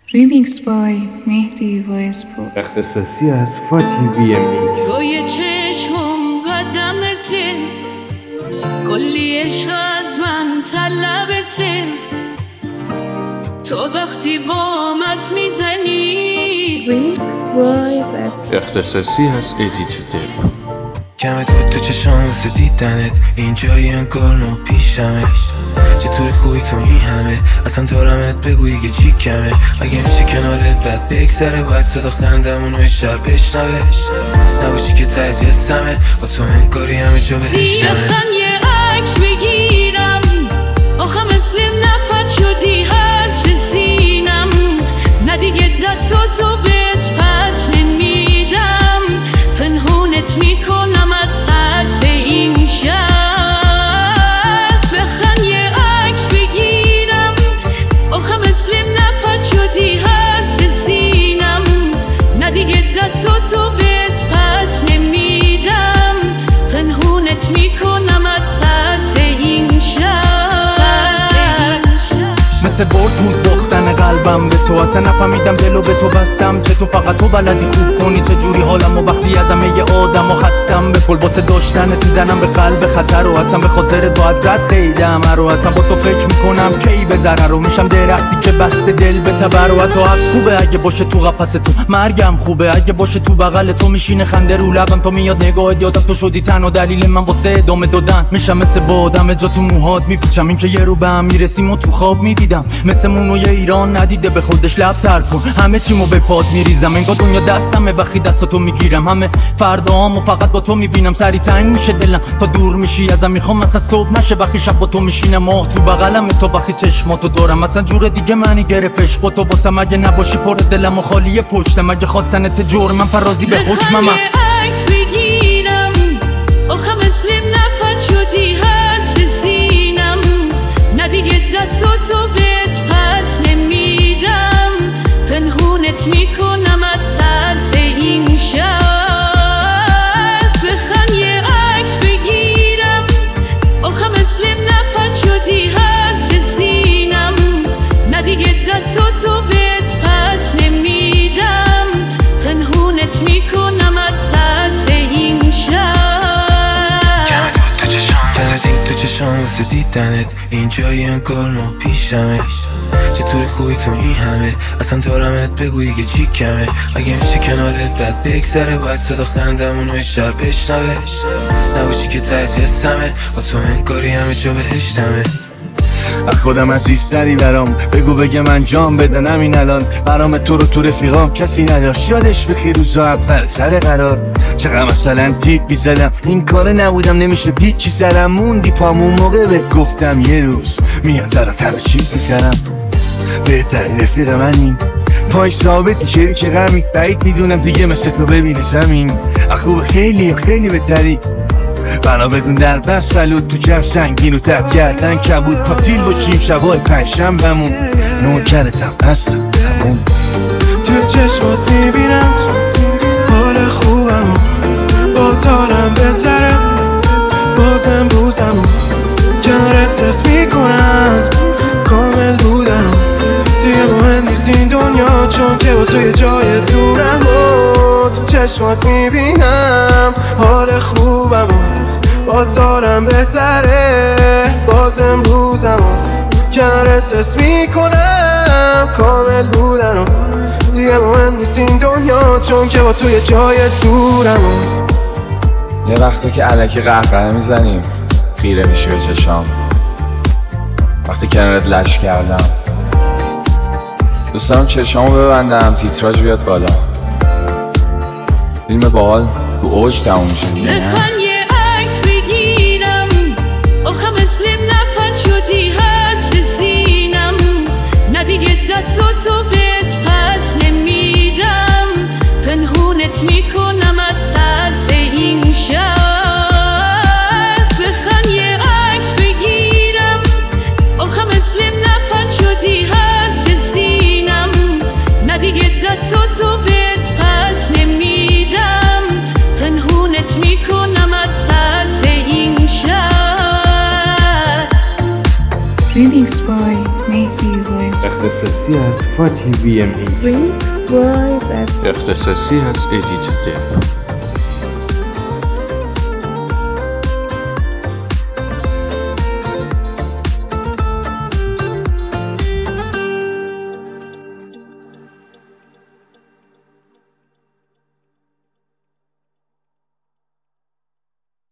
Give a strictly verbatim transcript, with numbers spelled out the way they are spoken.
Remix by مهدی وایسپور. اختصاصی از فاتی وی میکس. گوی چشمم قدمته، کلی عشق از من طلبته. تو وقتی با مف میزنی Remix by اختصاصی از ادیت دل. کمه دود تو چشام واسه دیدنت، اینجایی انگار ما پیشمه. چطوری خوبی تو این همه، اصلا دارمت بگویی که چی کمه. مگه میشه کنارت بد بگذره، باید صدا خندمونو شر بشنوه. نباشی که تایید یسمه، با تو انگاری همه جا بهشتمه. بیرخم یه عکس بگیرم، آخه مثل نفت شدی هر چه زینم. نه دیگه دست تو بهت پس نمیدم، پنهونت میکنم از ترس این شب. بخن یه عکس بگیرم، آخه مثل نفت شدی هر چه زینم. نه دیگه دست تو بهت پس نمیدم، پنهونت میکنم از ترس این شب. مثل برد بود باختن قلبم به تو، اصلا نفهمیدم دلو به تو بستم. چه تو فقط تو بلدی خوب کنی چه جوری حالم، و وقتی از همه ی آدم و خستم به کل واسه داشتنت میزنم به قلب خطر. و اصلا به خاطر باید زد قیدم رو، اصلا با تو فکر میکنم کی به ضرر رو. میشم درختی که بسته دل به تبر. و تو حبس خوبه اگه باشه تو قفس تو، مرگم خوبه اگه باشه تو بغل تو. میشینه خنده رو لبم تو میاد نگاهت، یادم تو شدی تنها دلیل من واسه ادامه دادن. میشم مثل بادم جا تو موهات میپیچم، این که یه رو به هم میرسیم و تو خواب میدیدم. مثل مونوی ایران ندیده به خودش لب تر کن، همه چیمو به پاد میریزم. انگار دنیا دستمه وقتی دستاتو میگیرم. همه فرداهامو فقط با تو میبینم، سری تنگ میشه دلم تا دور میشی ازم. میخوام مثلا صبح نشه وقتی شب با تو میشینم، ماه تو بغلم تو وقتی چشماتو دارم. مثلا جور دیگه منی گرفتش با تو واسم، اگه نباشی پر دلم و خالی پشتم. اگه خواستنت جور من فرازی به حکمم. یه عکس بگیرم، آخه مثل نفت شدی هر چه زینم. نه دیگه دست تو بهت پس نمیدم، پنهونت میکنم از ترس این شب. بخن یه عکس بگیرم، آخه مثل نفت شدی هر چه زینم. نه دیگه دست تو بهت پس نمیدم، پنهونت میکنم از ترس این شب. کمه دود تو چشام واسه دید تو چشام واسه دیدنت، اینجایی انگار ما پیشمه. چطوری خوبی تو این همه، اصلا دارمت بگویی که چی کمه. مگه میشه کنارت بد بگذره، باید صدا خندمونو شر بشنوه. نباشی که تایید یسمه، با تو انگاری همه جا بهشتمه. از خودم عزیزتری برام بگو بگه من جام بدن همین الان. برام تو رو تو رفیقام کسی نداشت، یادش بخیر روزا اول سر قرار. چقدر مثلا تیپ بیزدم، این کاره نبودم نمیشه پیچی سرم. موندی پامون موقع بهت گفتم یه روز میاد درات همه چیز میکردم. بهترین رفیق منی، پایش ثابتی چه چه غمی. بعید میدونم دیگه مثل تو ببینه زمین. اخوب خیلی خیلی بهتری، بنا بدون در بس بلود تو جمع سنگین و تب کردن کبود. پاتیل باشیم شبای پنجشنبه‌مون، نوکرتم هستم همون. تو چشمات میبینم حال خوبم، با تارم بهتره بازم روزم. کنارت حس میکنم کامل بودم، دیگه مهم نیست این دنیا چون که با تو یه جای دورم. با تو چشمات میبینم حال خوبم، با تارم بهتره بازم روزم. کنارت حس میکنم کامل بودم، دیگه مهم نیست این دنیا چون که با تو یه جای دورم. یه وقتی که الکی قهقه میزنیم خیره میشی به چشام، وقتی کنارت لش کردم دوست دارم چشامو ببندم تیتراژ بیاد بالا. فیلم باحال تو اوج تموم میشه دیگه. بخن یه عکس بگیرم، آخه مثل نفت شدی هر چه زینم. نه دیگه دست تو بهت پس نمیدم، پنهونت میکنم از ترس این شب. بخن یه عکس بگیرم، آخه مثل نفت شدی هر چه زینم. نه دیگه دست تو بهت پس نمیدم، پنهونت میکنم از بررسی از فاتی وی ام ایکس Remixed by Bad اختصاصی از ادیت دپ.